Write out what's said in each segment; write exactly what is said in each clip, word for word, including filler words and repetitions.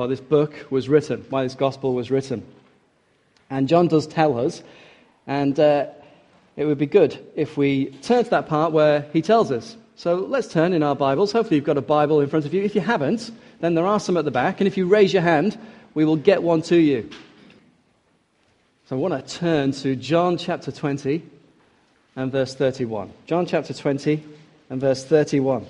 or this book was written, why this gospel was written. And John does tell us, and uh, it would be good if we turn to that part where he tells us. So let's turn in our Bibles. Hopefully you've got a Bible in front of you. If you haven't, then there are some at the back, and if you raise your hand, we will get one to you. So I want to turn to John chapter twenty and verse thirty-one. John chapter twenty and verse thirty-one.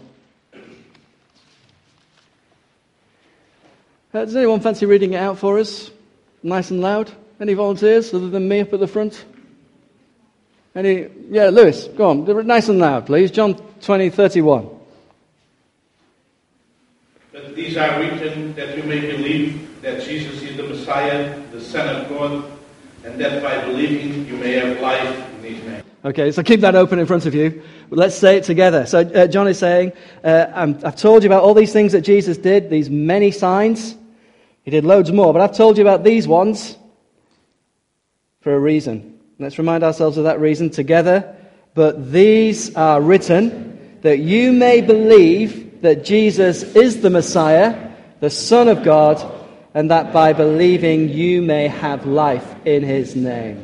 Uh, does anyone fancy reading it out for us? Nice and loud? Any volunteers other than me up at the front? Any? Yeah, Lewis, go on. Nice and loud, please. John twenty, thirty-one. But these are written that you may believe that Jesus is the Messiah, the Son of God, and that by believing you may have life in his name. Okay, so keep that open in front of you. Let's say it together. So uh, John is saying, uh, I'm, I've told you about all these things that Jesus did, these many signs. He did loads more, but I've told you about these ones for a reason. Let's remind ourselves of that reason together. But these are written that you may believe that Jesus is the Messiah, the Son of God, and that by believing you may have life in his name.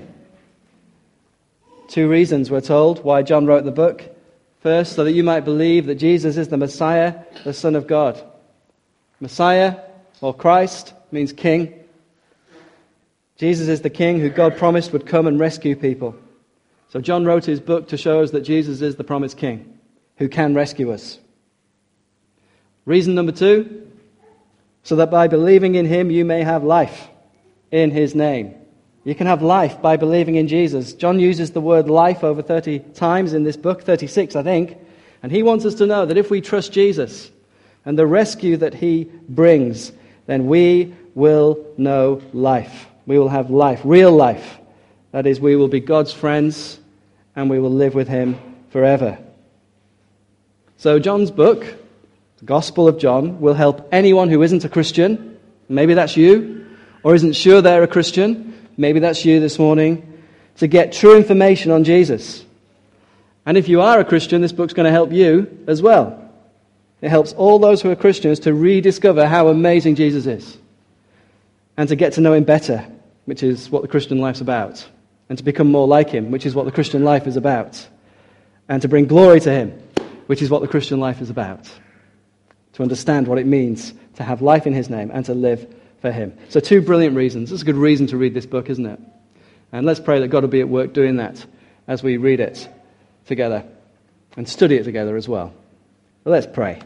Two reasons, we're told, why John wrote the book. First, so that you might believe that Jesus is the Messiah, the Son of God. Messiah, or Christ, means king. Jesus is the king who God promised would come and rescue people. So John wrote his book to show us that Jesus is the promised king who can rescue us. Reason number two, so that by believing in him you may have life in his name. You can have life by believing in Jesus. John uses the word life over thirty times in this book, thirty-six I think, and he wants us to know that if we trust Jesus and the rescue that he brings, then we will know life. We will have life, real life. That is, we will be God's friends and we will live with him forever. So John's book, the Gospel of John, will help anyone who isn't a Christian. Maybe that's you, or isn't sure they're a Christian. Maybe that's you this morning, to get true information on Jesus. And if you are a Christian, this book's going to help you as well. It helps all those who are Christians to rediscover how amazing Jesus is and to get to know him better, which is what the Christian life's about, and to become more like him, which is what the Christian life is about, and to bring glory to him, which is what the Christian life is about, to understand what it means to have life in his name and to live for him. So two brilliant reasons. It's a good reason to read this book, isn't it? And let's pray that God will be at work doing that as we read it together and study it together as well. Well, let's pray.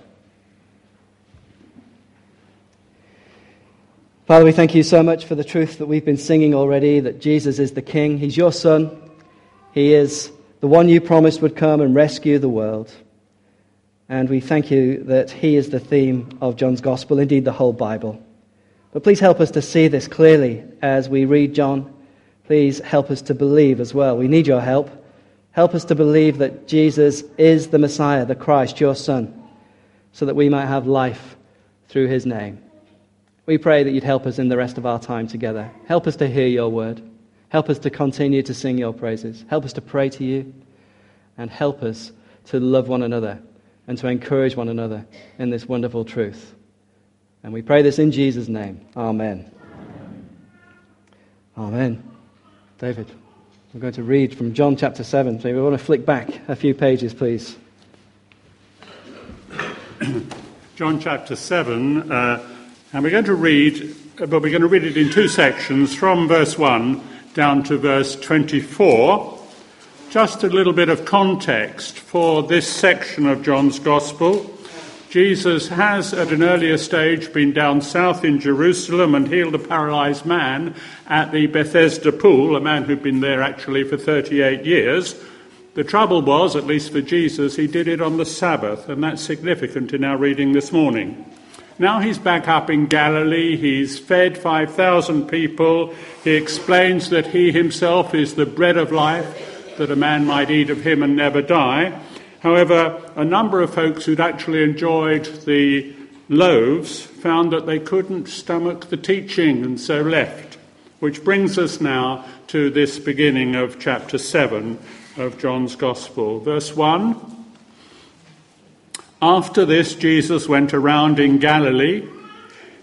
Father, we thank you so much for the truth that we've been singing already, that Jesus is the King. He's your Son. He is the one you promised would come and rescue the world. And we thank you that he is the theme of John's Gospel, indeed the whole Bible. But please help us to see this clearly as we read John. Please help us to believe as well. We need your help. Help us to believe that Jesus is the Messiah, the Christ, your Son, so that we might have life through his name. We pray that you'd help us in the rest of our time together. Help us to hear your word. Help us to continue to sing your praises. Help us to pray to you. And help us to love one another and to encourage one another in this wonderful truth. And we pray this in Jesus' name. Amen. Amen. David, we're going to read from John chapter seven. So we want to flick back a few pages, please. John chapter seven, uh, and we're going to read, but we're going to read it in two sections, from verse one down to verse twenty-four. Just a little bit of context for this section of John's Gospel. Jesus has, at an earlier stage, been down south in Jerusalem and healed a paralyzed man at the Bethesda pool, a man who'd been there actually for thirty-eight years. The trouble was, at least for Jesus, he did it on the Sabbath, and that's significant in our reading this morning. Now he's back up in Galilee. He's fed five thousand people. He explains that he himself is the bread of life, that a man might eat of him and never die. However, a number of folks who'd actually enjoyed the loaves found that they couldn't stomach the teaching and so left, which brings us now to this beginning of chapter seven of John's Gospel. Verse one, after this Jesus went around in Galilee.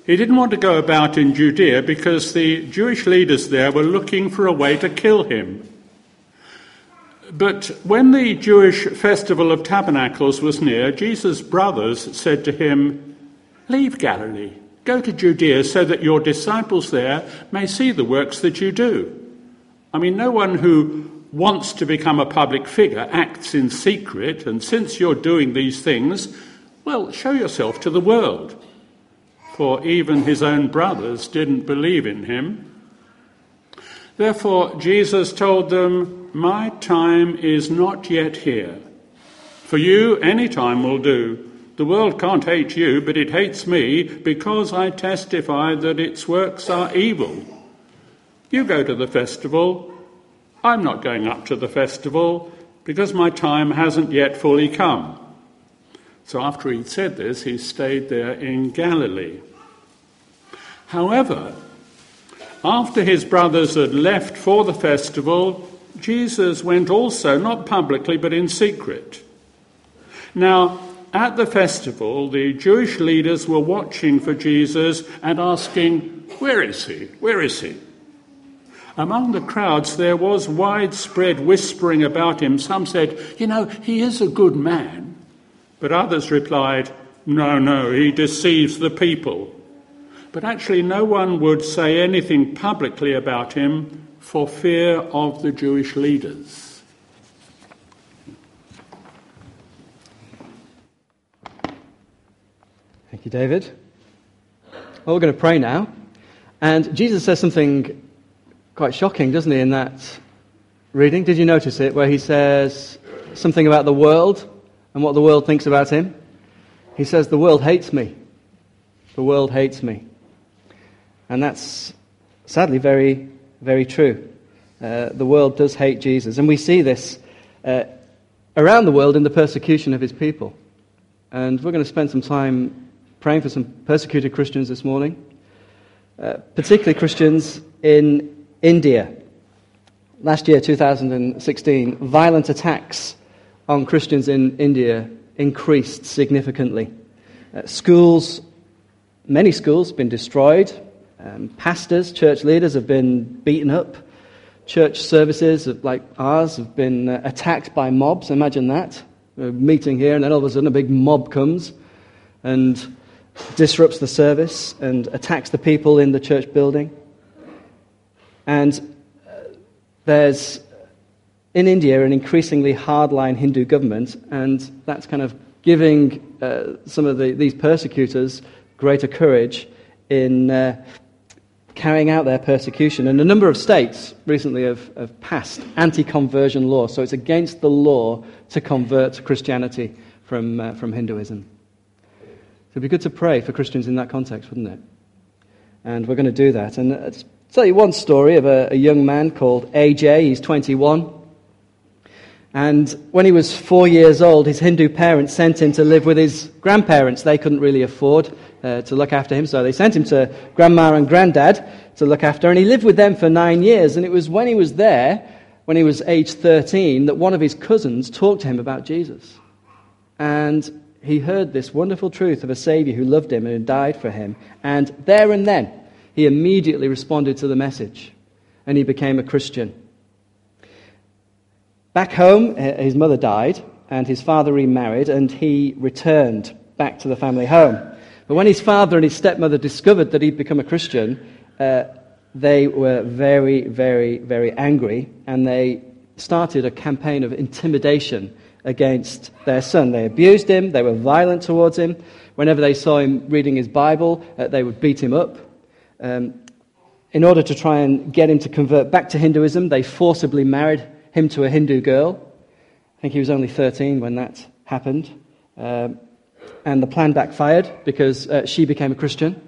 He didn't want to go about in Judea because the Jewish leaders there were looking for a way to kill him. But when the Jewish festival of tabernacles was near, Jesus' brothers said to him, "Leave Galilee, go to Judea so that your disciples there may see the works that you do." I mean, no one who wants to become a public figure acts in secret, and since you're doing these things, well, show yourself to the world. For even his own brothers didn't believe in him. Therefore, Jesus told them, "My time is not yet here. For you, any time will do. The world can't hate you, but it hates me because I testify that its works are evil. You go to the festival. I'm not going up to the festival because my time hasn't yet fully come." So after he'd said this, he stayed there in Galilee. However, after his brothers had left for the festival, Jesus went also, not publicly, but in secret. Now, at the festival, the Jewish leaders were watching for Jesus and asking, "Where is he? Where is he?" Among the crowds, there was widespread whispering about him. Some said, "You know, he is a good man." But others replied, "No, no, he deceives the people." But actually no one would say anything publicly about him for fear of the Jewish leaders. Thank you, David. Well, we're going to pray now. And Jesus says something quite shocking, doesn't he, in that reading? Did you notice it, where he says something about the world and what the world thinks about him? He says, "The world hates me. The world hates me." And that's sadly very, very true. Uh, the world does hate Jesus. And we see this uh, around the world in the persecution of his people. And we're going to spend some time praying for some persecuted Christians this morning, uh, particularly Christians in India. Last year, two thousand sixteen, violent attacks on Christians in India increased significantly. Uh, schools, many schools have been destroyed. Um, pastors, church leaders have been beaten up. Church services like ours have been uh, attacked by mobs. Imagine that. We're meeting here and then all of a sudden a big mob comes and disrupts the service and attacks the people in the church building. And uh, there's, in India, an increasingly hardline Hindu government, and that's kind of giving uh, some of the, these persecutors greater courage in uh, carrying out their persecution. And a number of states recently have, have passed anti-conversion laws, so it's against the law to convert to Christianity from, uh, from Hinduism. So it'd be good to pray for Christians in that context, wouldn't it? And we're going to do that. And I'll tell you one story of a, a young man called A J. He's twenty-one. And when he was four years old, his Hindu parents sent him to live with his grandparents. They couldn't really afford uh, to look after him, so they sent him to Grandma and Granddad to look after, and he lived with them for nine years. And it was when he was there, when he was age thirteen, that one of his cousins talked to him about Jesus. And he heard this wonderful truth of a Saviour who loved him and who died for him. And there and then, he immediately responded to the message, and he became a Christian. Back home, his mother died, and his father remarried, and he returned back to the family home. But when his father and his stepmother discovered that he'd become a Christian, uh, they were very, very, very angry, and they started a campaign of intimidation against their son. They abused him, they were violent towards him. Whenever they saw him reading his Bible, uh, they would beat him up. Um, in order to try and get him to convert back to Hinduism, they forcibly married him to a Hindu girl. I think he was only thirteen when that happened. Um, and the plan backfired because uh, she became a Christian.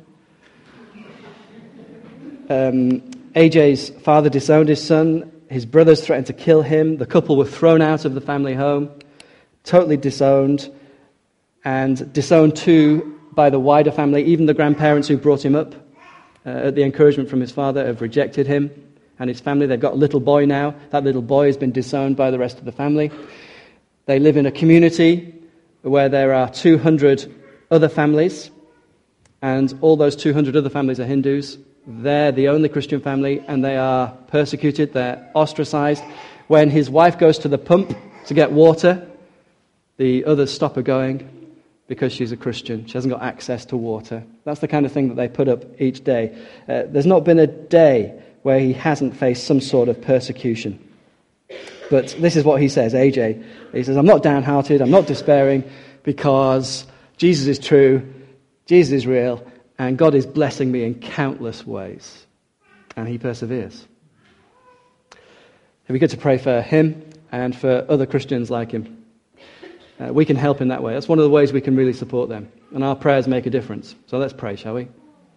Um, A J's father disowned his son. His brothers threatened to kill him. The couple were thrown out of the family home, totally disowned, and disowned too by the wider family. Even the grandparents who brought him up, uh, at the encouragement from his father, have rejected him and his family. They've got a little boy now. That little boy has been disowned by the rest of the family. They live in a community where there are two hundred other families, and all those two hundred other families are Hindus. They're the only Christian family, and they are persecuted, they're ostracized. When his wife goes to the pump to get water, the others stop her going because she's a Christian. She hasn't got access to water. That's the kind of thing that they put up each day. Uh, there's not been a day where he hasn't faced some sort of persecution. But this is what he says, A J. He says, I'm not downhearted, I'm not despairing, because Jesus is true, Jesus is real, and God is blessing me in countless ways. And he perseveres. It'd be good to pray for him and for other Christians like him. Uh, we can help in that way. That's one of the ways we can really support them. And our prayers make a difference. So let's pray, shall we?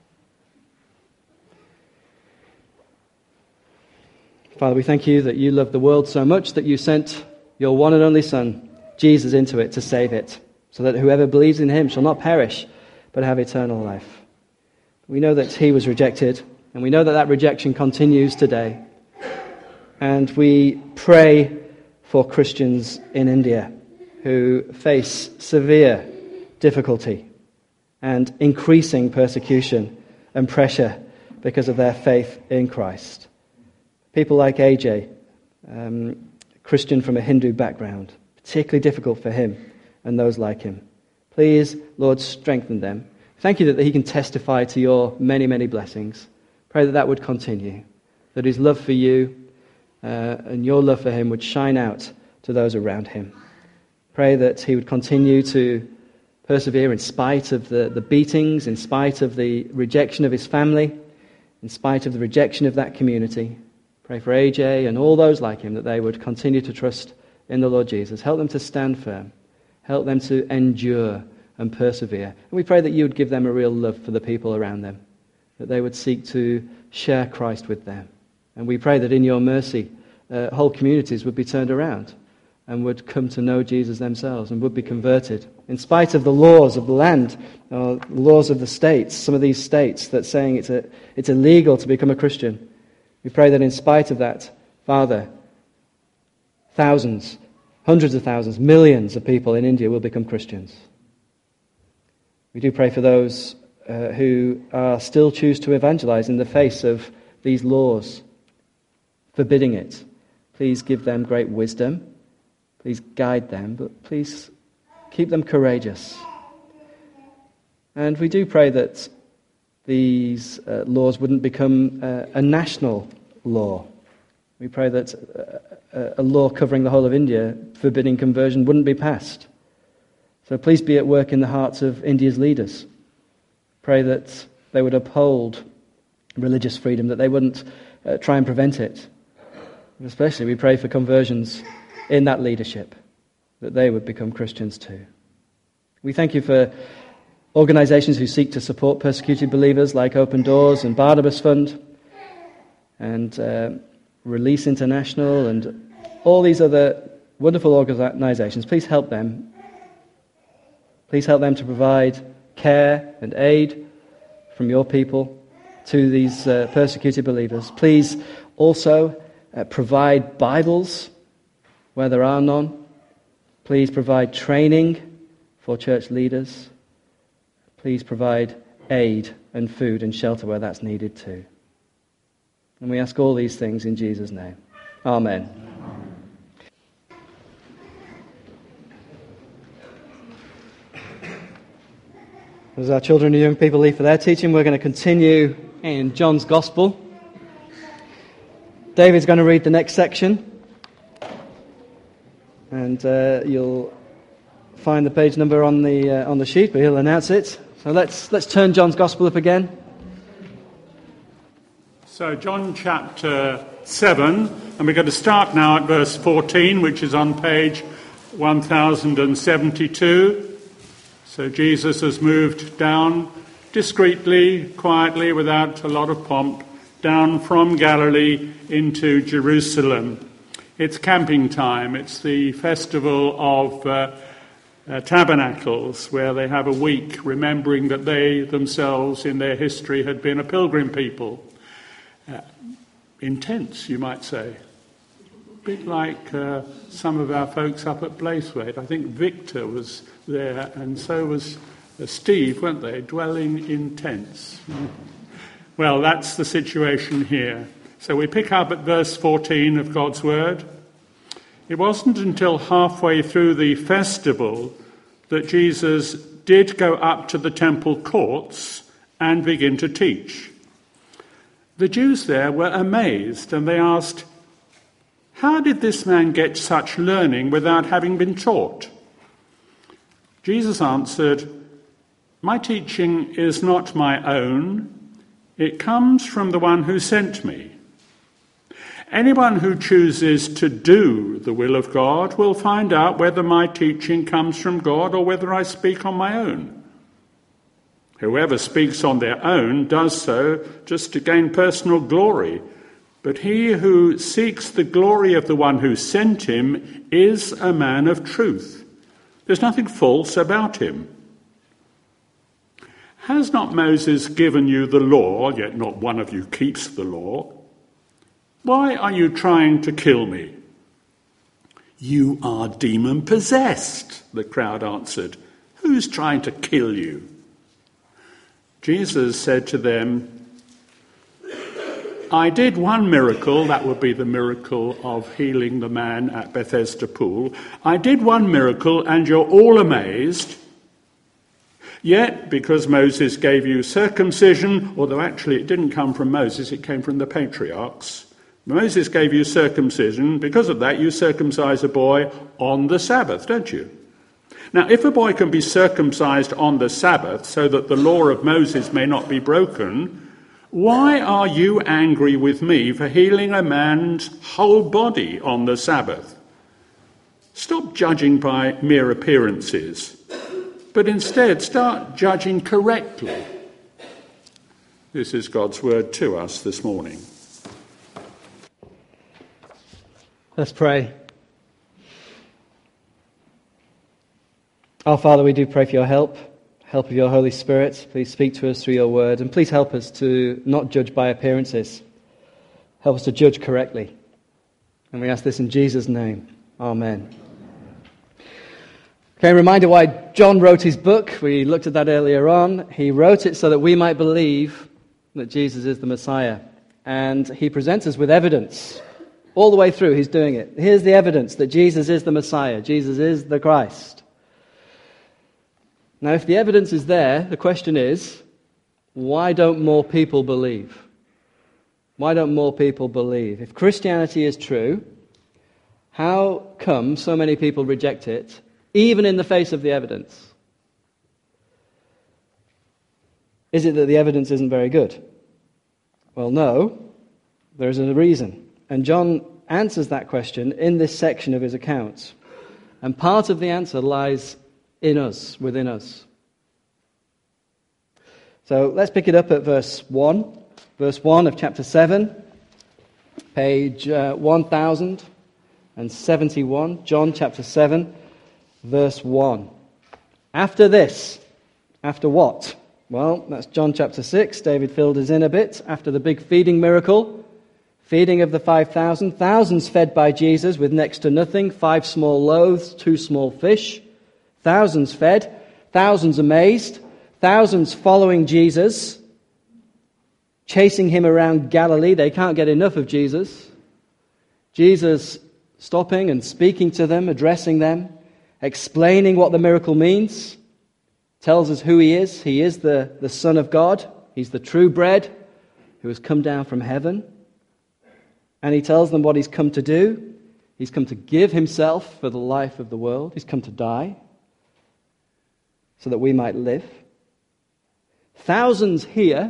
Father, we thank you that you love the world so much that you sent your one and only Son, Jesus, into it to save it, so that whoever believes in him shall not perish, but have eternal life. We know that he was rejected, and we know that that rejection continues today. And we pray for Christians in India who face severe difficulty and increasing persecution and pressure because of their faith in Christ. People like A J, um, Christian from a Hindu background, particularly difficult for him and those like him. Please, Lord, strengthen them. Thank you that he can testify to your many, many blessings. Pray that that would continue, that his love for you uh, and your love for him would shine out to those around him. Pray that he would continue to persevere in spite of the, the beatings, in spite of the rejection of his family, in spite of the rejection of that community. Pray for A J and all those like him that they would continue to trust in the Lord Jesus. Help them to stand firm. Help them to endure and persevere. And we pray that you would give them a real love for the people around them, that they would seek to share Christ with them. And we pray that in your mercy, uh, whole communities would be turned around and would come to know Jesus themselves and would be converted. In spite of the laws of the land, or the laws of the states, some of these states that saying it's a, it's illegal to become a Christian, we pray that in spite of that, Father, thousands, hundreds of thousands, millions of people in India will become Christians. We do pray for those uh, who are still choose to evangelize in the face of these laws forbidding it. Please give them great wisdom. Please guide them, but please keep them courageous. And we do pray that these uh, laws wouldn't become uh, a national law. We pray that uh, a law covering the whole of India forbidding conversion wouldn't be passed. So please be at work in the hearts of India's leaders. Pray that they would uphold religious freedom, that they wouldn't uh, try and prevent it. And especially we pray for conversions in that leadership, that they would become Christians too. We thank you for organizations who seek to support persecuted believers like Open Doors and Barnabas Fund and uh, Release International and all these other wonderful organizations. Please help them. Please help them to provide care and aid from your people to these uh, persecuted believers. Please also uh, provide Bibles where there are none. Please provide training for church leaders. Please provide aid and food and shelter where that's needed too. And we ask all these things in Jesus' name. Amen. As our children and young people leave for their teaching, we're going to continue in John's Gospel. David's going to read the next section. And uh, you'll find the page number on the uh, on the sheet, but he'll announce it. So let's let's turn John's Gospel up again. So John chapter seven, and we're going to start now at verse fourteen, which is on page one thousand seventy-two. So Jesus has moved down discreetly, quietly, without a lot of pomp, down from Galilee into Jerusalem. It's camping time. It's the festival of uh, uh, Tabernacles, where they have a week remembering that they themselves in their history had been a pilgrim people. Uh, intense, you might say. A bit like uh, some of our folks up at Blaithwaite. I think Victor was there, and so was Steve, weren't they, dwelling in tents? Well, that's the situation here. So we pick up at verse fourteen of God's word. It wasn't until halfway through the festival that Jesus did go up to the temple courts and begin to teach. The Jews there were amazed, and they asked, "How did this man get such learning without having been taught?" Jesus answered, "My teaching is not my own. It comes from the one who sent me. Anyone who chooses to do the will of God will find out whether my teaching comes from God or whether I speak on my own. Whoever speaks on their own does so just to gain personal glory, but he who seeks the glory of the one who sent him is a man of truth. There's nothing false about him. Has not Moses given you the law, yet not one of you keeps the law? Why are you trying to kill me?" "You are demon-possessed," the crowd answered. "Who's trying to kill you?" Jesus said to them, "I did one miracle," that would be the miracle of healing the man at Bethesda Pool. "I did one miracle and you're all amazed. Yet, because Moses gave you circumcision," although actually it didn't come from Moses, it came from the patriarchs. "Moses gave you circumcision. Because of that, you circumcise a boy on the Sabbath, don't you? Now, if a boy can be circumcised on the Sabbath so that the law of Moses may not be broken, why are you angry with me for healing a man's whole body on the Sabbath? Stop judging by mere appearances, but instead start judging correctly." This is God's word to us this morning. Let's pray. Our Father, we do pray for your help, help of your Holy Spirit. Please speak to us through your word, and please help us to not judge by appearances. Help us to judge correctly. And we ask this in Jesus' name. Amen. Okay, a reminder why John wrote his book. We looked at that earlier on. He wrote it so that we might believe that Jesus is the Messiah. And he presents us with evidence. All the way through, he's doing it. Here's the evidence that Jesus is the Messiah. Jesus is the Christ. Now, if the evidence is there, the question is, why don't more people believe? Why don't more people believe? If Christianity is true, how come so many people reject it, even in the face of the evidence? Is it that the evidence isn't very good? Well, no. There's a reason. And John answers that question in this section of his account. And part of the answer lies in us, within us. So let's pick it up at verse one. Verse one of chapter seven, page uh, one thousand seventy-one. John chapter seven, verse one. After this, after what? Well, that's John chapter six. David filled us in a bit. After the big feeding miracle, feeding of the five thousand, thousands fed by Jesus with next to nothing, five small loaves, two small fish, thousands fed, thousands amazed, thousands following Jesus, chasing him around Galilee. They can't get enough of Jesus. Jesus stopping and speaking to them, addressing them, explaining what the miracle means, tells us who he is. He is the, the Son of God. He's the true bread who has come down from heaven. And he tells them what he's come to do. He's come to give himself for the life of the world. He's come to die so that we might live. Thousands hear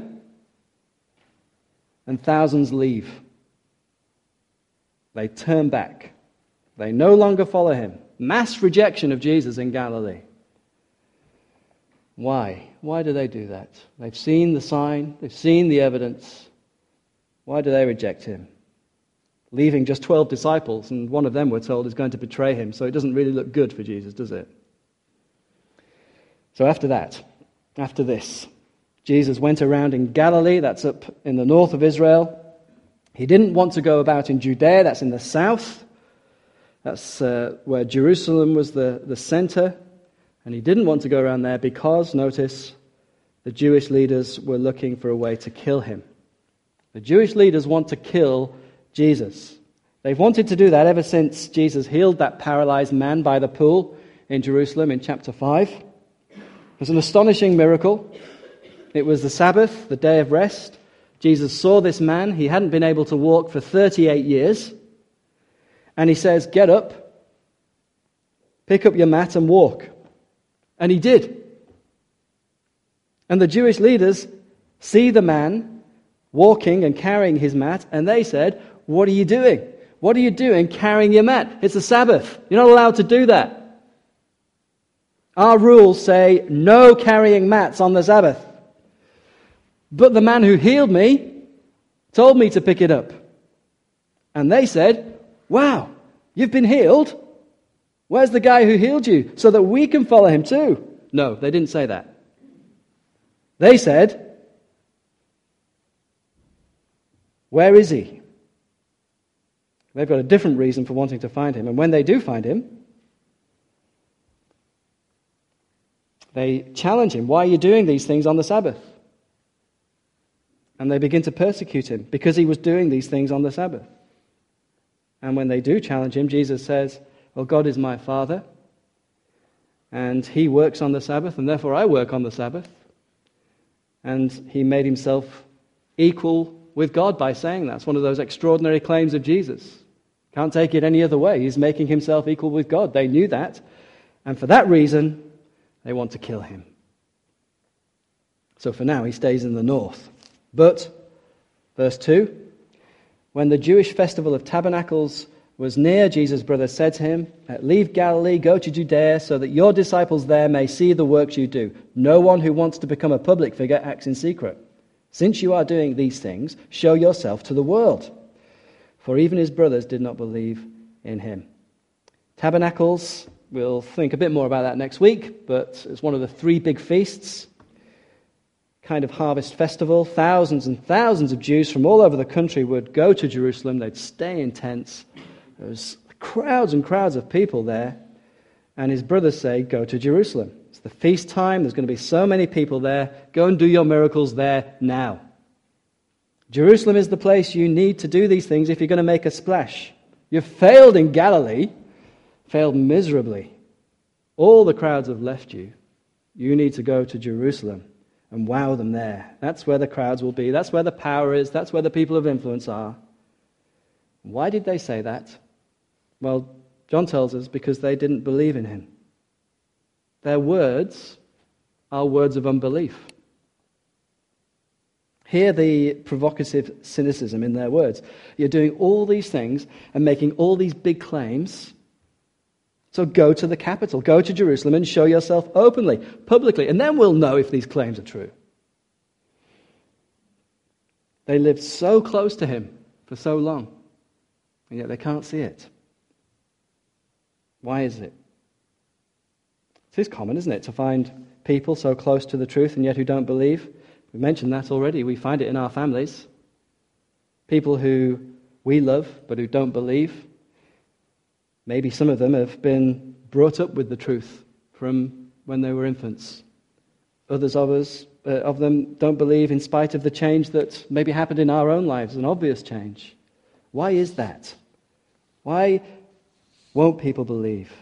and thousands leave. They turn back. They no longer follow him. Mass rejection of Jesus in Galilee. Why? Why do they do that? They've seen the sign. They've seen the evidence. Why do they reject him? Leaving just twelve disciples, and one of them, we're told, is going to betray him. So it doesn't really look good for Jesus, does it? So after that, after this, Jesus went around in Galilee, that's up in the north of Israel. He didn't want to go about in Judea, that's in the south. That's uh, where Jerusalem was the, the center. And he didn't want to go around there because, notice, the Jewish leaders were looking for a way to kill him. The Jewish leaders want to kill Jesus. They've wanted to do that ever since Jesus healed that paralyzed man by the pool in Jerusalem in chapter five. It was an astonishing miracle. It was the Sabbath, the day of rest. Jesus saw this man. He hadn't been able to walk for thirty-eight years. And he says, "Get up, pick up your mat and walk." And he did. And the Jewish leaders see the man walking and carrying his mat, and they said, "What are you doing? What are you doing carrying your mat? It's the Sabbath. You're not allowed to do that. Our rules say no carrying mats on the Sabbath. But the man who healed me told me to pick it up." And they said, "Wow, you've been healed? Where's the guy who healed you so that we can follow him too?" No, they didn't say that. They said, "Where is he?" They've got a different reason for wanting to find him. And when they do find him, they challenge him. "Why are you doing these things on the Sabbath?" And they begin to persecute him because he was doing these things on the Sabbath. And when they do challenge him, Jesus says, "Well, God is my Father, and he works on the Sabbath, and therefore I work on the Sabbath." And he made himself equal with God by saying that. It's one of those extraordinary claims of Jesus. Can't take it any other way. He's making himself equal with God. They knew that. And for that reason, they want to kill him. So for now, he stays in the north. But, verse two, when the Jewish festival of tabernacles was near, Jesus' brother said to him, "Leave Galilee, go to Judea, so that your disciples there may see the works you do. No one who wants to become a public figure acts in secret. Since you are doing these things, show yourself to the world." For even his brothers did not believe in him. Tabernacles, we'll think a bit more about that next week, but it's one of the three big feasts, kind of harvest festival. Thousands and thousands of Jews from all over the country would go to Jerusalem. They'd stay in tents. There was crowds and crowds of people there. And his brothers say, "Go to Jerusalem. It's the feast time. There's going to be so many people there. Go and do your miracles there now. Jerusalem is the place you need to do these things if you're going to make a splash. You've failed in Galilee, failed miserably. All the crowds have left you. You need to go to Jerusalem and wow them there. That's where the crowds will be. That's where the power is. That's where the people of influence are." Why did they say that? Well, John tells us because they didn't believe in him. Their words are words of unbelief. Hear the provocative cynicism in their words. You're doing all these things and making all these big claims. So go to the capital, go to Jerusalem and show yourself openly, publicly, and then we'll know if these claims are true. They lived so close to him for so long, and yet they can't see it. Why is it? It is common, isn't it, to find people so close to the truth and yet who don't believe? We mentioned that already. We find it in our families. People who we love but who don't believe. Maybe some of them have been brought up with the truth from when they were infants. Others of us, uh, of them don't believe in spite of the change that maybe happened in our own lives, an obvious change. Why is that? Why won't people believe?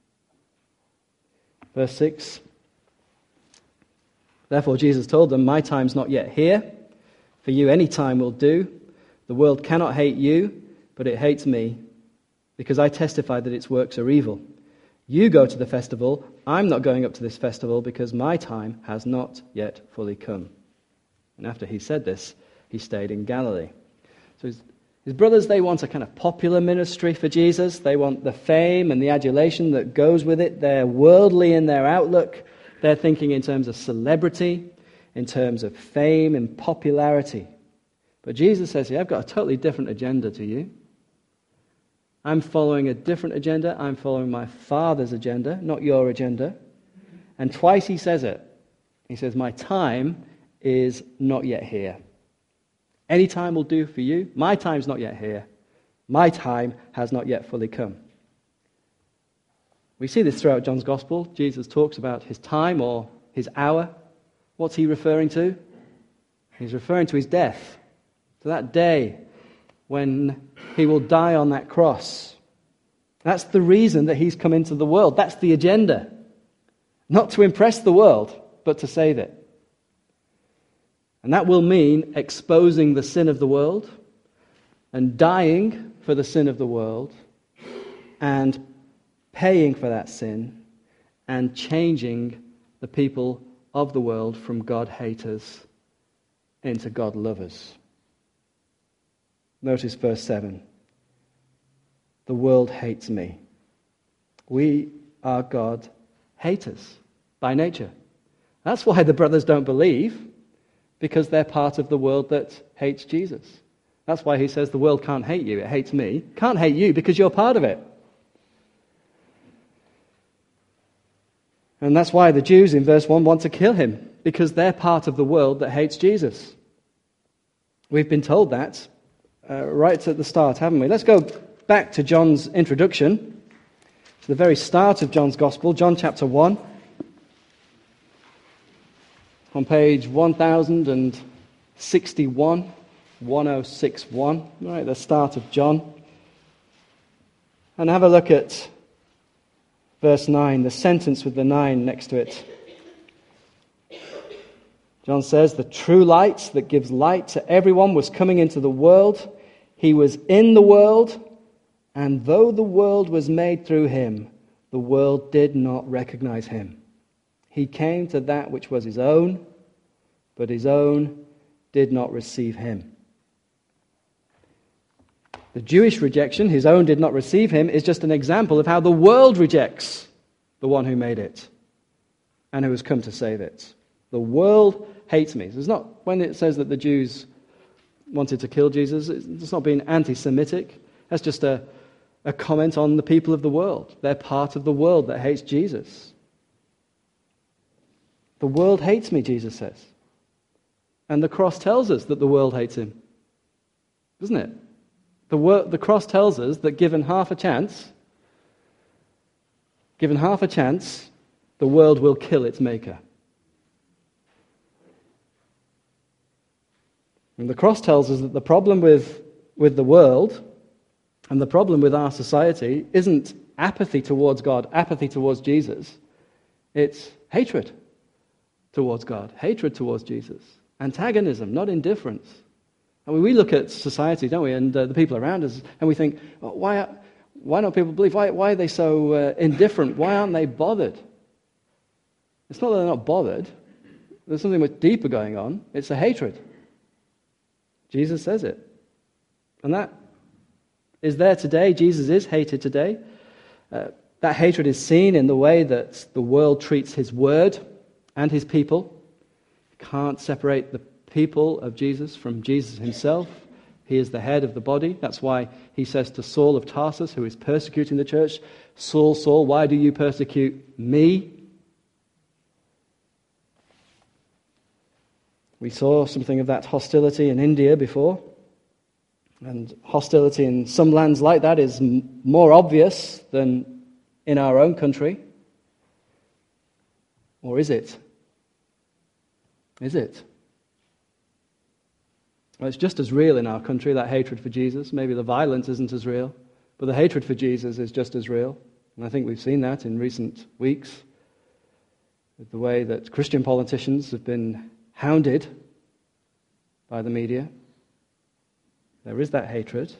Verse six. Therefore Jesus told them, "My time's not yet here. For you any time will do. The world cannot hate you, but it hates me, because I testify that its works are evil. You go to the festival. I'm not going up to this festival because my time has not yet fully come." And after he said this, he stayed in Galilee. So his, his brothers, they want a kind of popular ministry for Jesus. They want the fame and the adulation that goes with it. They're worldly in their outlook. They're thinking in terms of celebrity, in terms of fame and popularity. But Jesus says here, I've got a totally different agenda to you. I'm following a different agenda. I'm following my Father's agenda, not your agenda. And twice he says it. He says, my time is not yet here. Any time will do for you. My time's not yet here. My time has not yet fully come. We see this throughout John's Gospel. Jesus talks about his time or his hour. What's he referring to? He's referring to his death, to that day when he will die on that cross. That's the reason that he's come into the world. That's the agenda. Not to impress the world, but to save it. And that will mean exposing the sin of the world and dying for the sin of the world and paying for that sin and changing the people of the world from God haters into God lovers. Notice verse seven. The world hates me. We are God haters by nature. That's why the brothers don't believe, because they're part of the world that hates Jesus. That's why he says the world can't hate you, it hates me. Can't hate you because you're part of it. And that's why the Jews in verse one want to kill him, because they're part of the world that hates Jesus. We've been told that uh, right at the start, haven't we? Let's go back to John's introduction, to the very start of John's Gospel, John chapter one. On page one thousand sixty-one, ten sixty-one, right at the start of John. And have a look at verse nine, the sentence with the nine next to it. John says, the true light that gives light to everyone was coming into the world. He was in the world, and though the world was made through him, the world did not recognize him. He came to that which was his own, but his own did not receive him. The Jewish rejection, his own did not receive him, is just an example of how the world rejects the one who made it and who has come to save it. The world hates me. So it's not, when it says that the Jews wanted to kill Jesus, it's not being anti-Semitic. That's just a, a comment on the people of the world. They're part of the world that hates Jesus. The world hates me, Jesus says. And the cross tells us that the world hates him. Doesn't it? The, wor- the cross tells us that given half a chance, given half a chance, the world will kill its maker. And the cross tells us that the problem with, with the world and the problem with our society isn't apathy towards God, apathy towards Jesus. It's hatred towards God, hatred towards Jesus. Antagonism, not indifference. I mean, we look at society, don't we, and uh, the people around us, and we think, oh, why, why don't people believe? Why, why are they so uh, indifferent? Why aren't they bothered? It's not that they're not bothered. There's something much deeper going on. It's a hatred. Jesus says it. And that is there today. Jesus is hated today. Uh, that hatred is seen in the way that the world treats his word and his people. You can't separate the people of Jesus from Jesus himself. He is the head of the body. That's why he says to Saul of Tarsus, who is persecuting the church, Saul, Saul, why do you persecute me? We saw something of that hostility in India before. And hostility in some lands like that is m- more obvious than in our own country. Or is it? Is it? Well, it's just as real in our country, that hatred for Jesus. Maybe the violence isn't as real, but the hatred for Jesus is just as real. And I think we've seen that in recent weeks with the way that Christian politicians have been hounded by the media. There is that hatred.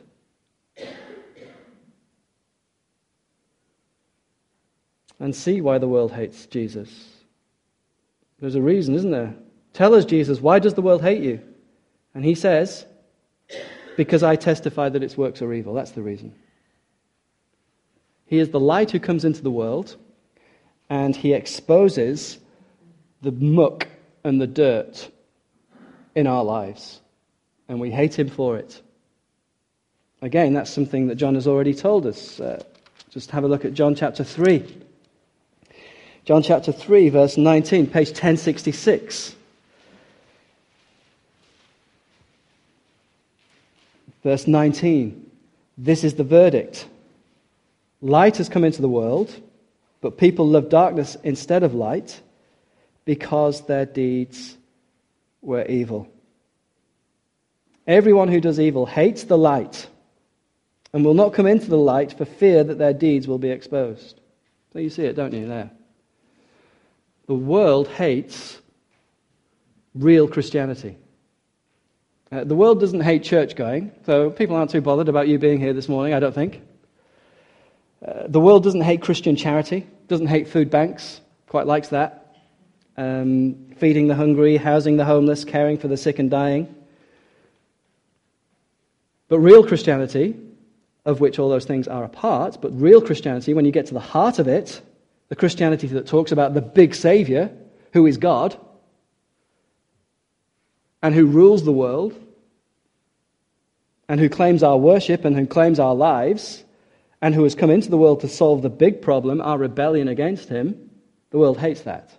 And see why the world hates Jesus. There's a reason, isn't there? Tell us, Jesus, why does the world hate you? And he says, because I testify that its works are evil. That's the reason. He is the light who comes into the world, and he exposes the muck and the dirt in our lives. And we hate him for it. Again, that's something that John has already told us. Uh, just have a look at John chapter three. John chapter three, verse nineteen, page ten sixty-six. Verse nineteen, this is the verdict. Light has come into the world, But people love darkness instead of light because their deeds were evil. Everyone who does evil hates the light and will not come into the light for fear that their deeds will be exposed. So you see it, don't you, there? The world hates real Christianity. Uh, the world doesn't hate church going, so people aren't too bothered about you being here this morning, I don't think. Uh, the world doesn't hate Christian charity, doesn't hate food banks, quite likes that. Um, feeding the hungry, housing the homeless, caring for the sick and dying. But real Christianity, of which all those things are a part, but real Christianity, when you get to the heart of it, the Christianity that talks about the big Saviour, who is God, and who rules the world, and who claims our worship, and who claims our lives, and who has come into the world to solve the big problem, our rebellion against him, the world hates that.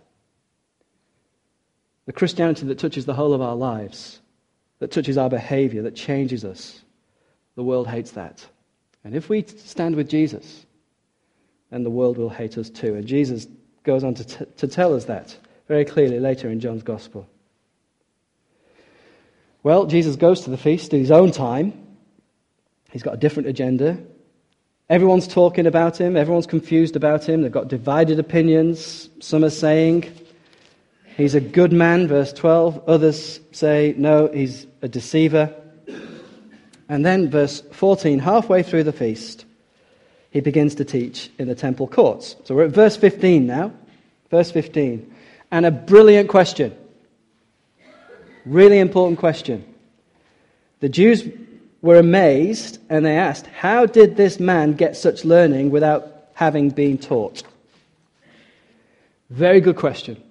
The Christianity that touches the whole of our lives, that touches our behavior, that changes us, the world hates that. And if we stand with Jesus, then the world will hate us too. And Jesus goes on to, t- to tell us that very clearly later in John's Gospel. Well, Jesus goes to the feast in his own time. He's got a different agenda. Everyone's talking about him. Everyone's confused about him. They've got divided opinions. Some are saying he's a good man, verse twelve. Others say, no, he's a deceiver. And then, verse fourteen, halfway through the feast, he begins to teach in the temple courts. So we're at verse fifteen now. Verse fifteen. And a brilliant question. Really important question. The Jews were amazed and they asked, how did this man get such learning without having been taught? Very good question.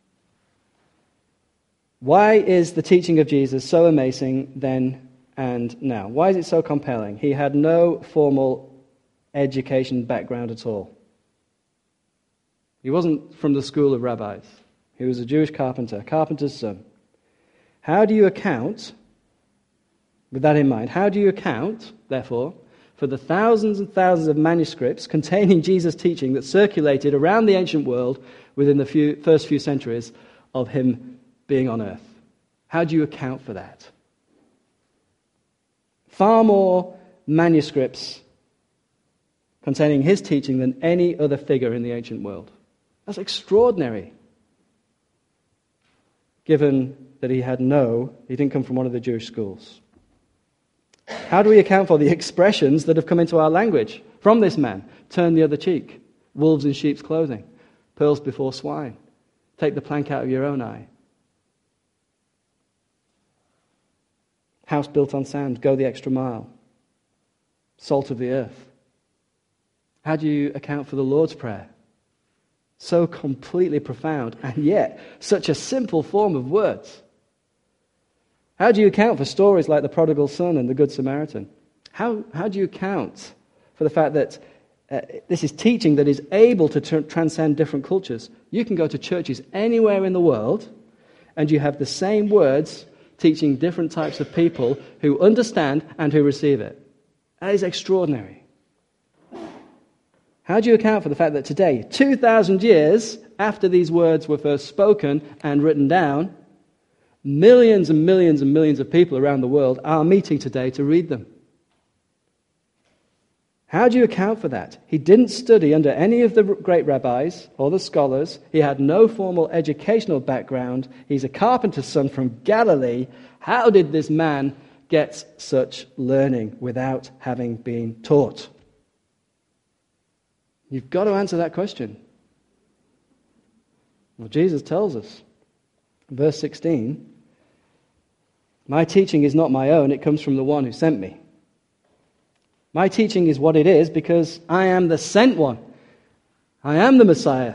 Why is the teaching of Jesus so amazing then and now? Why is it so compelling? He had no formal education background at all. He wasn't from the school of rabbis. He was a Jewish carpenter, carpenter's son. How do you account, with that in mind, how do you account, therefore, for the thousands and thousands of manuscripts containing Jesus' teaching that circulated around the ancient world within the few, first few centuries of him being on earth? How do you account for that? Far more manuscripts containing his teaching than any other figure in the ancient world. That's extraordinary, given that he had no, he didn't come from one of the Jewish schools. How do we account for the expressions that have come into our language from this man? Turn the other cheek, wolves in sheep's clothing, pearls before swine, take the plank out of your own eye, house built on sand, go the extra mile, salt of the earth. How do you account for the Lord's Prayer? So completely profound, and yet such a simple form of words. How do you account for stories like the prodigal son and the Good Samaritan? How, how do you account for the fact that uh, this is teaching that is able to tr- transcend different cultures? You can go to churches anywhere in the world, and you have the same words teaching different types of people who understand and who receive it. That is extraordinary. How do you account for the fact that today, two thousand years after these words were first spoken and written down, millions and millions and millions of people around the world are meeting today to read them? How do you account for that? He didn't study under any of the great rabbis or the scholars. He had no formal educational background. He's a carpenter's son from Galilee. How did this man get such learning without having been taught? You've got to answer that question. Well, Jesus tells us, verse sixteen, my teaching is not my own, it comes from the one who sent me. My teaching is what it is because I am the sent one. I am the Messiah.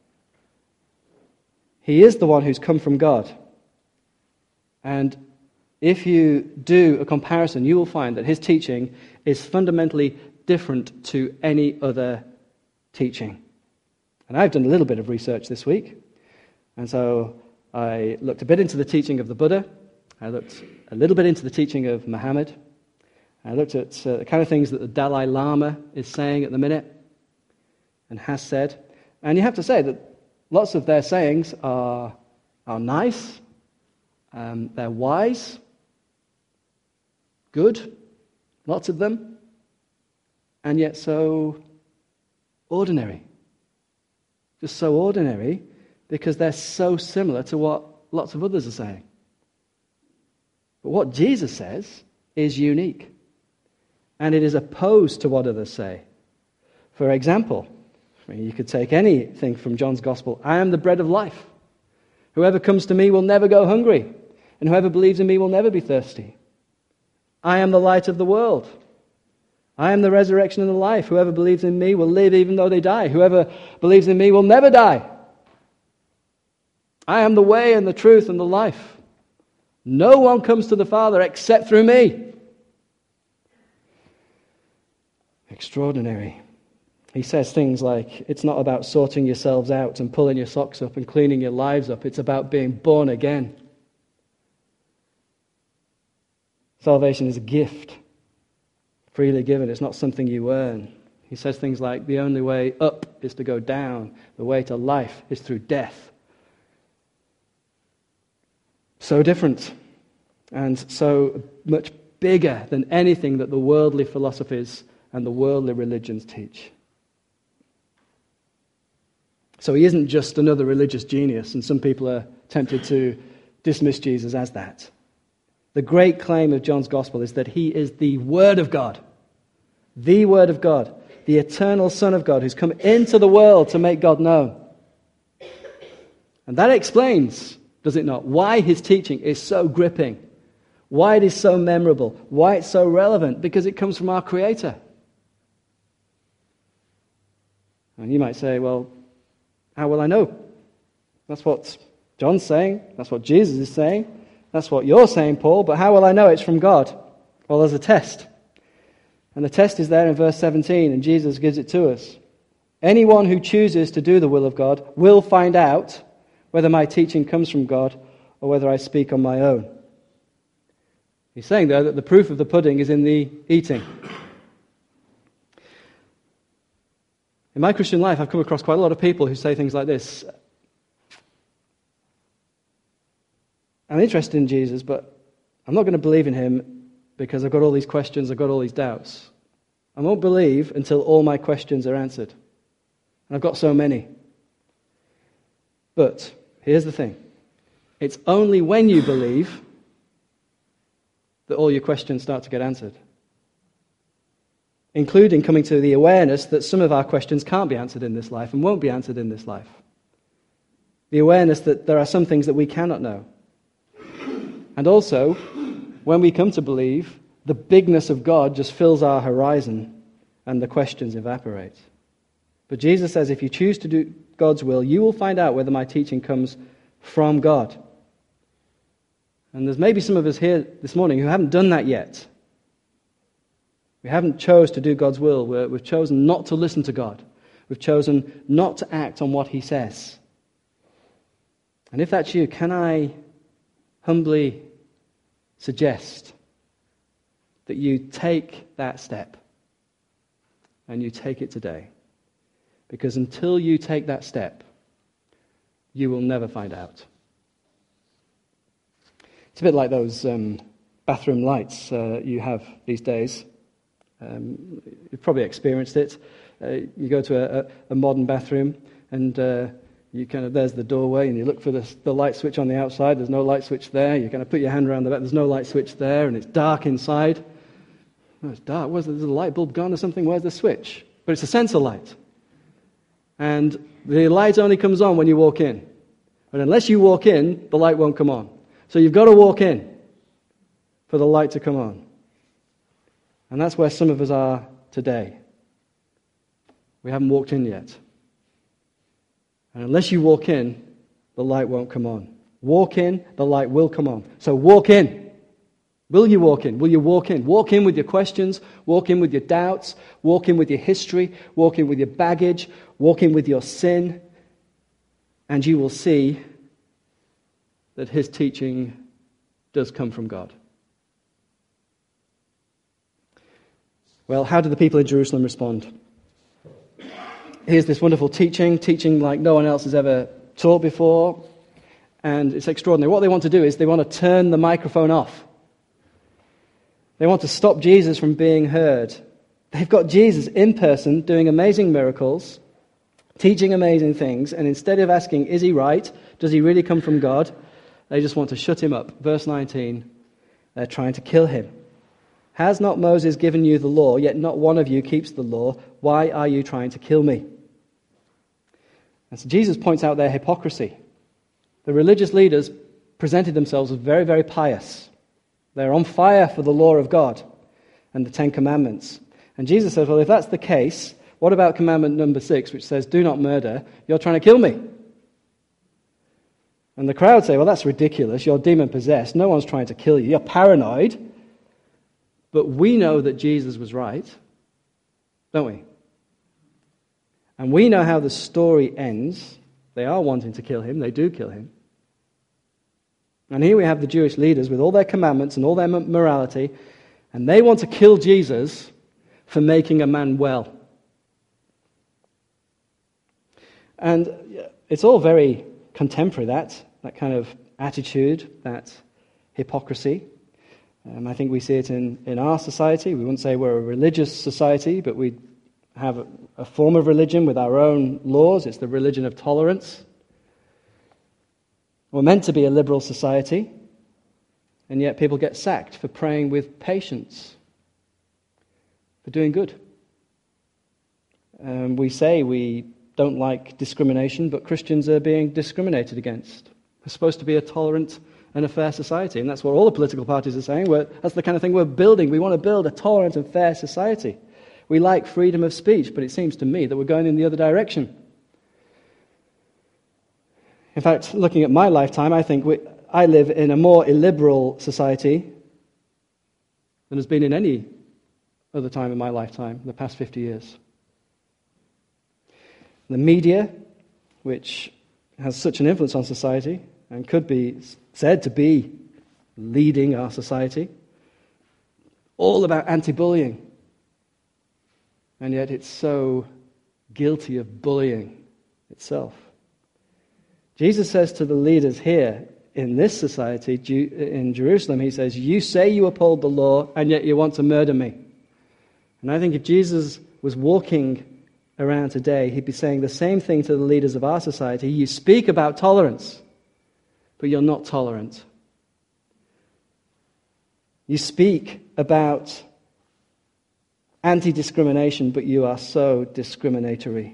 He is the one who's come from God. And if you do a comparison, you will find that his teaching is fundamentally different to any other teaching. And I've done a little bit of research this week. And so I looked a bit into the teaching of the Buddha. I looked a little bit into the teaching of Muhammad. I looked at uh, the kind of things that the Dalai Lama is saying at the minute and has said. And you have to say that lots of their sayings are, are nice, um, they're wise, good, lots of them, and yet so ordinary. Just so ordinary because they're so similar to what lots of others are saying. But what Jesus says is unique, and it is opposed to what others say. For example, I mean, you could take anything from John's Gospel. I am the bread of life. Whoever comes to me will never go hungry, and whoever believes in me will never be thirsty. I am the light of the world. I am the resurrection and the life. Whoever believes in me will live even though they die. Whoever believes in me will never die. I am the way and the truth and the life. No one comes to the Father except through me. Extraordinary. He says things like, it's not about sorting yourselves out and pulling your socks up and cleaning your lives up. It's about being born again. Salvation is a gift, freely given. It's not something you earn. He says things like, the only way up is to go down. The way to life is through death. So different and so much bigger than anything that the worldly philosophies and the worldly religions teach. So he isn't just another religious genius, and some people are tempted to dismiss Jesus as that. The great claim of John's Gospel is that he is the Word of God, the Word of God, the eternal Son of God who's come into the world to make God known. And that explains, does it not, why his teaching is so gripping, why it is so memorable, why it's so relevant, because it comes from our Creator. And you might say, well, how will I know? That's what John's saying. That's what Jesus is saying. That's what you're saying, Paul. But how will I know it's from God? Well, there's a test. And the test is there in verse seventeen, and Jesus gives it to us. Anyone who chooses to do the will of God will find out whether my teaching comes from God or whether I speak on my own. He's saying there that the proof of the pudding is in the eating. In my Christian life, I've come across quite a lot of people who say things like this. I'm interested in Jesus, but I'm not going to believe in him because I've got all these questions, I've got all these doubts. I won't believe until all my questions are answered. And I've got so many. But here's the thing. It's only when you believe that all your questions start to get answered. Including coming to the awareness that some of our questions can't be answered in this life and won't be answered in this life. The awareness that there are some things that we cannot know. And also, when we come to believe, the bigness of God just fills our horizon and the questions evaporate. But Jesus says, if you choose to do God's will, you will find out whether my teaching comes from God. And there's maybe some of us here this morning who haven't done that yet. We haven't chose to do God's will. We're, we've chosen not to listen to God. We've chosen not to act on what he says. And if that's you, can I humbly suggest that you take that step and you take it today? Because until you take that step, you will never find out. It's a bit like those um, bathroom lights uh, you have these days. Um, you've probably experienced it. Uh, you go to a, a modern bathroom and uh, you kind of, there's the doorway and you look for the, the light switch on the outside. There's no light switch there. You kind of put your hand around the back. There's no light switch there and it's dark inside. Oh, it's dark. Where's the, there's a light bulb gone or something? Where's the switch? But it's a sensor light. And the light only comes on when you walk in. But unless you walk in, the light won't come on. So you've got to walk in for the light to come on. And that's where some of us are today. We haven't walked in yet. And unless you walk in, the light won't come on. Walk in, the light will come on. So walk in. Will you walk in? Will you walk in? Walk in with your questions. Walk in with your doubts. Walk in with your history. Walk in with your baggage. Walk in with your sin. And you will see that his teaching does come from God. Well, how did the people in Jerusalem respond? here's this wonderful teaching, teaching like no one else has ever taught before, and it's extraordinary. What they want to do is they want to turn the microphone off. They want to stop Jesus from being heard. They've got Jesus in person doing amazing miracles, teaching amazing things, and instead of asking, is he right? Does he really come from God? They just want to shut him up. Verse nineteen, they're trying to kill him. Has not Moses given you the law, yet not one of you keeps the law? Why are you trying to kill me? And so Jesus points out their hypocrisy. The religious leaders presented themselves as very, very pious. They're on fire for the law of God and the Ten Commandments. And Jesus says, well, if that's the case, what about commandment number six, which says, do not murder? You're trying to kill me. And the crowd say, well, that's ridiculous. You're demon-possessed. No one's trying to kill you. You're paranoid. But we know that Jesus was right, don't we? And we know how the story ends. They are wanting to kill him. They do kill him. And here we have the Jewish leaders with all their commandments and all their morality, and they want to kill Jesus for making a man well. And it's all very contemporary, that, that kind of attitude, that hypocrisy. Um, I think we see it in, in our society. We wouldn't say we're a religious society, but we have a, a form of religion with our own laws. It's the religion of tolerance. We're meant to be a liberal society, and yet people get sacked for praying with patience, for doing good. Um, we say we don't like discrimination, but Christians are being discriminated against. We're supposed to be a tolerant and a fair society, and that's what all the political parties are saying. We're, that's the kind of thing we're building. We want to build a tolerant and fair society. We like freedom of speech, but it seems to me that we're going in the other direction. In fact, looking at my lifetime, I think we, I live in a more illiberal society than has been in any other time in my lifetime, the past fifty years. The media, which has such an influence on society and could be said to be leading our society, all about anti-bullying. And yet it's so guilty of bullying itself. Jesus says to the leaders here in this society, in Jerusalem, he says, you say you uphold the law, and yet you want to murder me. And I think if Jesus was walking around today, he'd be saying the same thing to the leaders of our society. You speak about tolerance, but you're not tolerant. You speak about anti-discrimination, but you are so discriminatory.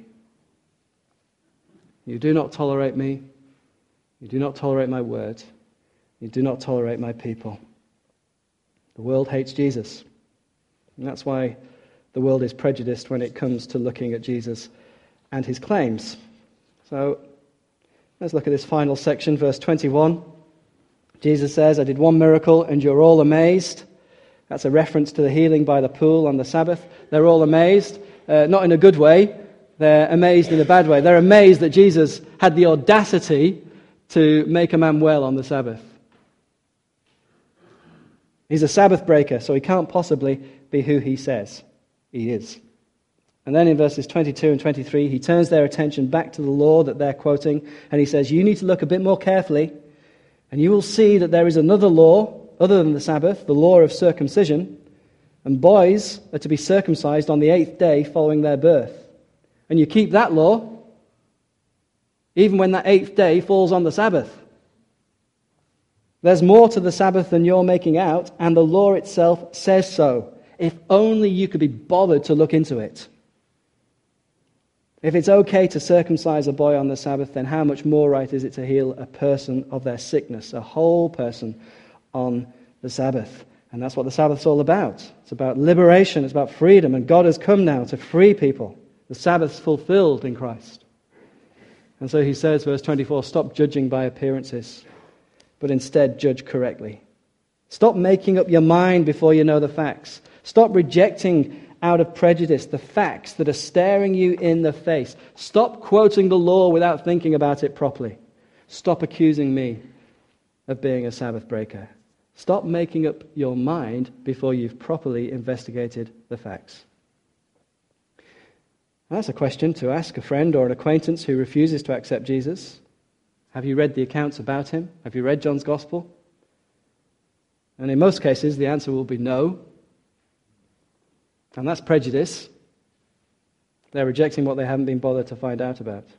You do not tolerate me. You do not tolerate my word. You do not tolerate my people. The world hates Jesus. And that's why the world is prejudiced when it comes to looking at Jesus and his claims. So let's look at this final section, verse twenty-one. Jesus says, I did one miracle and you're all amazed. That's a reference to the healing by the pool on the Sabbath. They're all amazed, uh, not in a good way. They're amazed in a bad way. They're amazed that Jesus had the audacity to make a man well on the Sabbath. He's a Sabbath breaker, so he can't possibly be who he says he is. And then in verses twenty-two and twenty-three, he turns their attention back to the law that they're quoting, and he says, you need to look a bit more carefully, and you will see that there is another law other than the Sabbath, the law of circumcision, and boys are to be circumcised on the eighth day following their birth. And you keep that law, even when that eighth day falls on the Sabbath. There's more to the Sabbath than you're making out, and the law itself says so. If only you could be bothered to look into it. If it's okay to circumcise a boy on the Sabbath, then how much more right is it to heal a person of their sickness, a whole person, on the Sabbath? And that's what the Sabbath's all about. It's about liberation, it's about freedom, and God has come now to free people. The Sabbath's fulfilled in Christ. And so he says, verse twenty-four, stop judging by appearances, but instead judge correctly. Stop making up your mind before you know the facts. Stop rejecting out of prejudice the facts that are staring you in the face. Stop quoting the law without thinking about it properly. Stop accusing me of being a Sabbath breaker. Stop making up your mind before you've properly investigated the facts. That's a question to ask a friend or an acquaintance who refuses to accept Jesus. Have you read the accounts about him? Have you read John's Gospel? And in most cases, the answer will be no. And that's prejudice. They're rejecting what they haven't been bothered to find out about.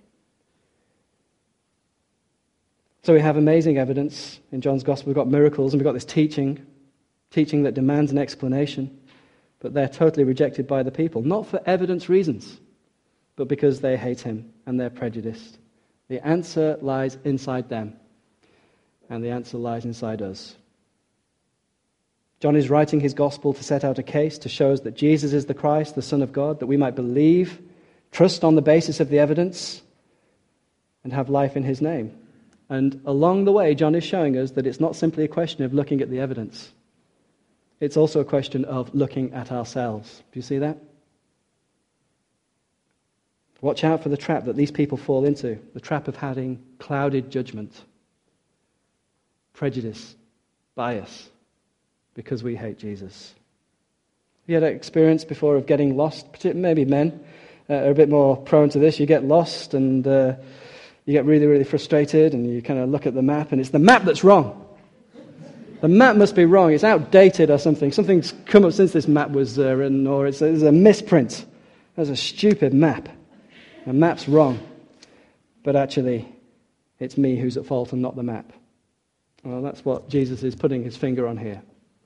So we have amazing evidence in John's Gospel. We've got miracles and we've got this teaching, teaching that demands an explanation. But they're totally rejected by the people, not for evidence reasons, but because they hate him and they're prejudiced. The answer lies inside them, and the answer lies inside us. John is writing his gospel to set out a case to show us that Jesus is the Christ, the Son of God, that we might believe, trust on the basis of the evidence, and have life in his name. And along the way, John is showing us that it's not simply a question of looking at the evidence. It's also a question of looking at ourselves. Do you see that? Watch out for the trap that these people fall into, the trap of having clouded judgment, prejudice, bias, because we hate Jesus. You had an experience before of getting lost? Maybe men uh, are a bit more prone to this. You get lost and uh, you get really, really frustrated and you kind of look at the map and it's the map that's wrong. The map must be wrong. It's outdated or something. Something's come up since this map was uh, written, or it's, it's a misprint. There's a stupid map. The map's wrong. But actually, it's me who's at fault and not the map. Well, that's what Jesus is putting his finger on here.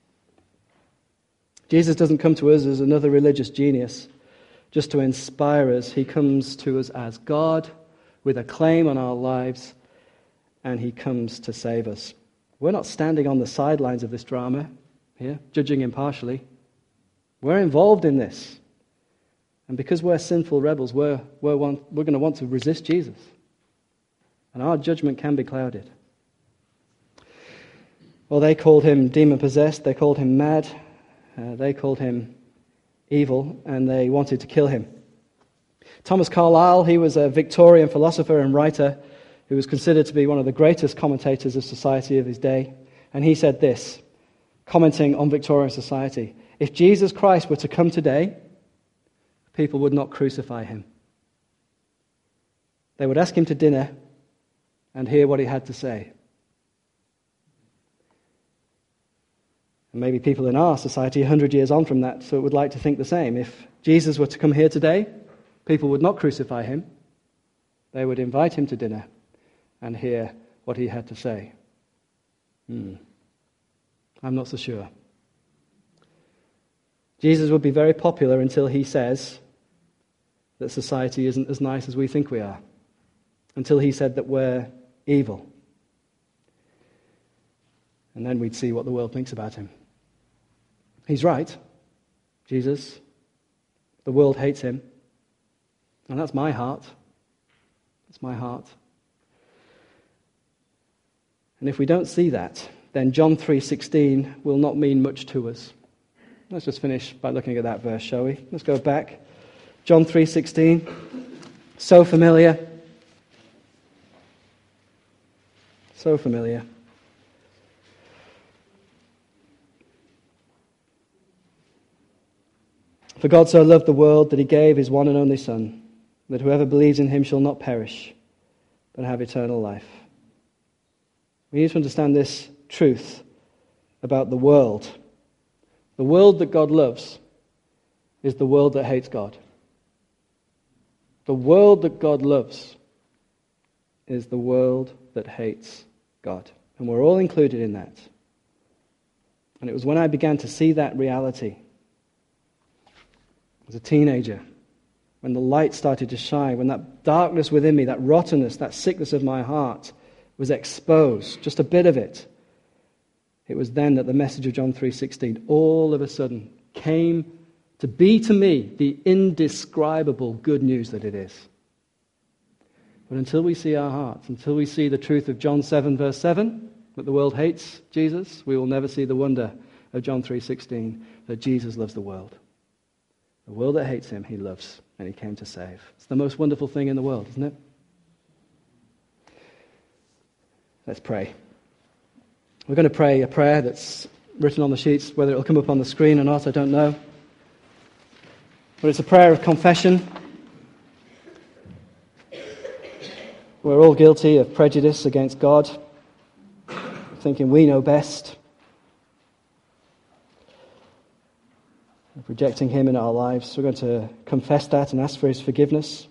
Jesus doesn't come to us as another religious genius just to inspire us. He comes to us as God with a claim on our lives, and he comes to save us. We're not standing on the sidelines of this drama here, judging impartially. We're involved in this. And because we're sinful rebels, we're, we're, one, we're going to want to resist Jesus. And our judgment can be clouded. Well, they called him demon-possessed, they called him mad, uh, they called him evil, and they wanted to kill him. Thomas Carlyle, he was a Victorian philosopher and writer who was considered to be one of the greatest commentators of society of his day. And he said this, commenting on Victorian society: if Jesus Christ were to come today, people would not crucify him. They would ask him to dinner and hear what he had to say. And maybe people in our society, a hundred years on from that, so would like to think the same. If Jesus were to come here today, people would not crucify him. They would invite him to dinner and hear what he had to say. Hmm. I'm not so sure. Jesus would be very popular until he says that society isn't as nice as we think we are. Until he said that we're evil. And then we'd see what the world thinks about him. He's right, Jesus. The world hates him. And that's my heart. That's my heart. And if we don't see that, then John three sixteen will not mean much to us. Let's just finish by looking at that verse, shall we? Let's go back. John three sixteen. So familiar. So familiar. For God so loved the world that he gave his one and only Son, that whoever believes in him shall not perish, but have eternal life. We need to understand this truth about the world. The world that God loves is the world that hates God. The world that God loves is the world that hates God. And we're all included in that. And it was when I began to see that reality as a teenager, when the light started to shine, when that darkness within me, that rottenness, that sickness of my heart was exposed, just a bit of it, it was then that the message of John three sixteen all of a sudden came to be to me the indescribable good news that it is. But until we see our hearts, until we see the truth of John seven verse seven, that the world hates Jesus, we will never see the wonder of John three sixteen, that Jesus loves the world. The world that hates him, he loves, and he came to save. It's the most wonderful thing in the world, isn't it? Let's pray. We're going to pray a prayer that's written on the sheets. Whether it'll come up on the screen or not, I don't know. But it's a prayer of confession. We're all guilty of prejudice against God, thinking we know best, of rejecting him in our lives. We're going to confess that and ask for his forgiveness.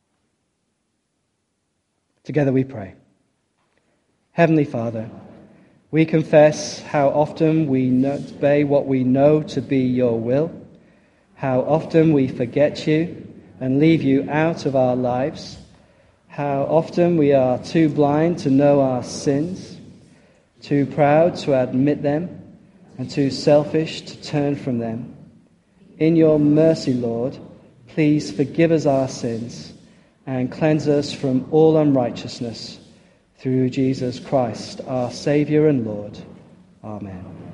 Together we pray. Heavenly Father, we confess how often we obey what we know to be your will, how often we forget you and leave you out of our lives, how often we are too blind to know our sins, too proud to admit them, and too selfish to turn from them. In your mercy, Lord, please forgive us our sins and cleanse us from all unrighteousness through Jesus Christ, our Saviour and Lord. Amen.